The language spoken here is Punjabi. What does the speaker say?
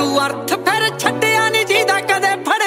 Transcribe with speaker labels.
Speaker 1: ਤੂੰ ਅਰਥ ਫਿਰ ਛੱਡਿਆ ਨੀ ਜੀਦਾ ਕਦੇ ਫੜ